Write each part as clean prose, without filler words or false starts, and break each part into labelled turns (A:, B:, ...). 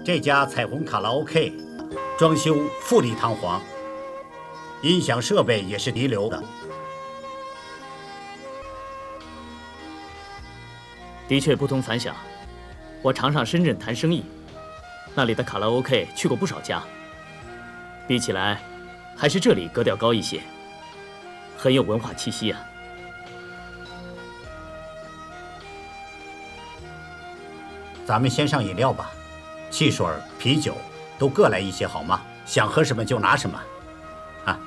A: 这家彩虹卡拉 OK 装修富丽堂皇，音响设备也是一流的。
B: 的确不同凡响。我常上深圳谈生意，那里的卡拉 OK 去过不少家，比起来，还是这里格调高一些，很有文化气息啊。
A: 咱们先上饮料吧，汽水、啤酒都各来一些好吗？想喝什么就拿什么，啊。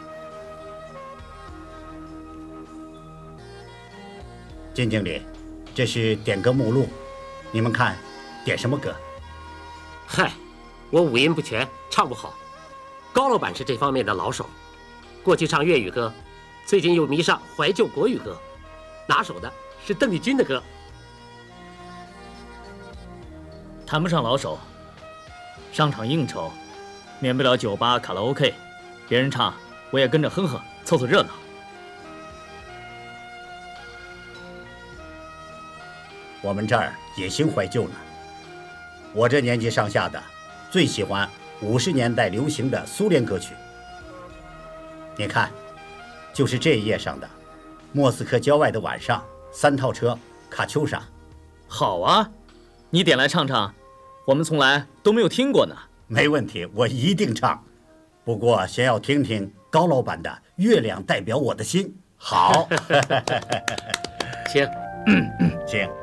A: 金经理，这是点歌目录，你们看，点什么歌？
C: 嗨，我五音不全，唱不好。高老板是这方面的老手，过去唱粤语歌，最近又迷上怀旧国语歌，拿手的是邓丽君的歌。
B: 谈不上老手，上场应酬，免不了酒吧、卡拉 OK， 别人唱我也跟着哼哼，凑凑热闹。
A: 我们这儿也兴怀旧呢。我这年纪上下的，最喜欢50年代流行的苏联歌曲。你看，就是这一页上的《莫斯科郊外的晚上》，3套车，卡秋莎。
B: 好啊，你点来唱唱，我们从来都没有听过呢。
A: 没问题，我一定唱。不过先要听听高老板的《月亮代表我的心》。好，
C: 请，
A: 请。